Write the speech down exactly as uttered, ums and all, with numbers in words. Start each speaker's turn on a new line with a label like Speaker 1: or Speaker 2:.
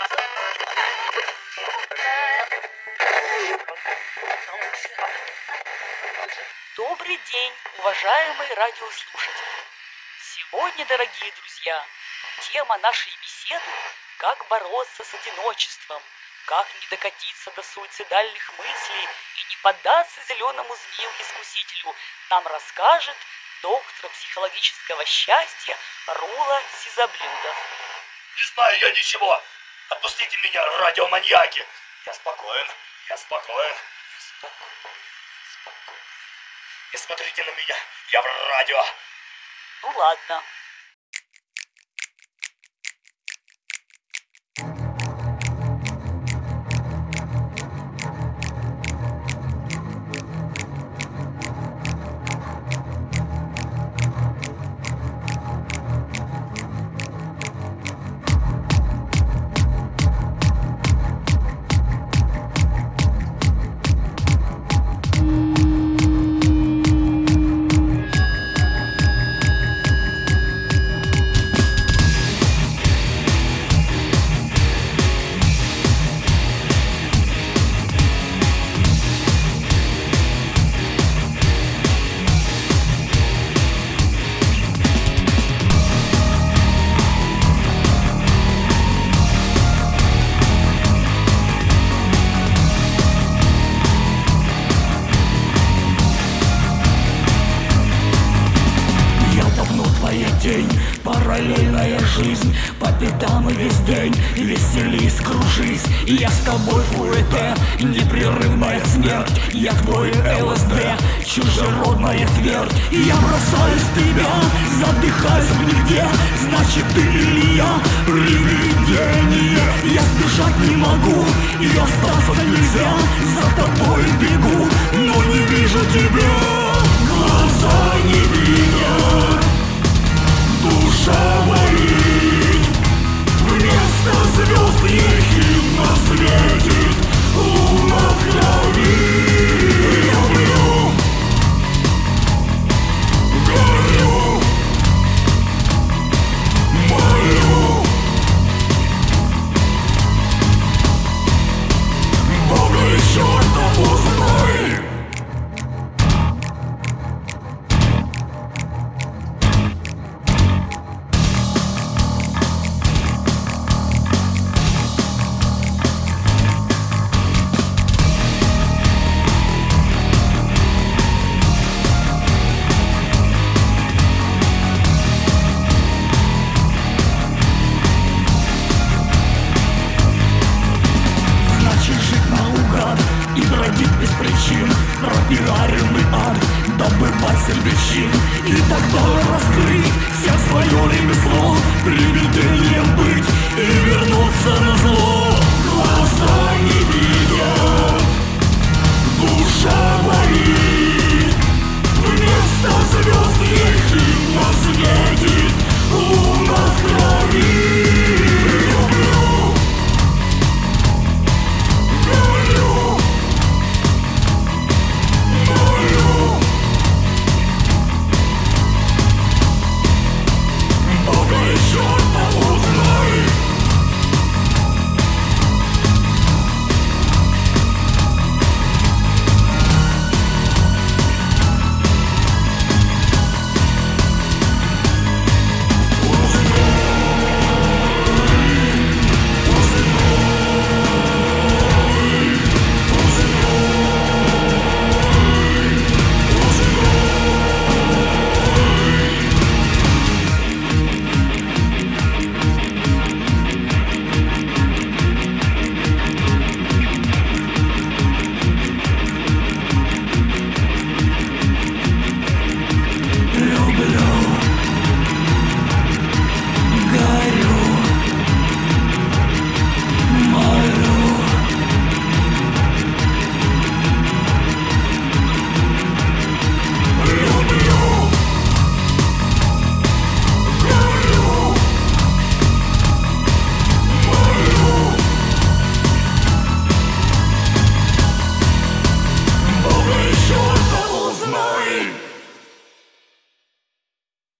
Speaker 1: Добрый день, уважаемые радиослушатели! Сегодня, дорогие друзья, тема нашей беседы – как бороться с одиночеством, как не докатиться до суицидальных мыслей и не поддаться зеленому змею-искусителю, нам расскажет доктор психологического счастья Рула Сизоблюдов.
Speaker 2: Не знаю я ничего. Отпустите меня, радиоманьяки. Я спокоен, я спокоен, я спокоен, спокоен. Не смотрите на меня, я в радио.
Speaker 1: Ну ладно.
Speaker 3: День, параллельная жизнь, по пятам и весь день веселись, кружись. Я с тобой фуэте, непрерывная смерть. Я твой ЛСД, чужеродная твердь. Я бросаюсь в тебя, задыхаюсь в нигде. Значит ты или я, привидение. Я сбежать не могу, и остаться нельзя. За тобой бегу, но не вижу тебя. Глаза не видят, душа болит, вместо звезд ехидно светит луна в крови. Люблю, горю, молю Бога и черта узнай. И бродить без причин, пропиаренный ад, добыватель причин. И тогда раскрыть все свое ремесло, привидение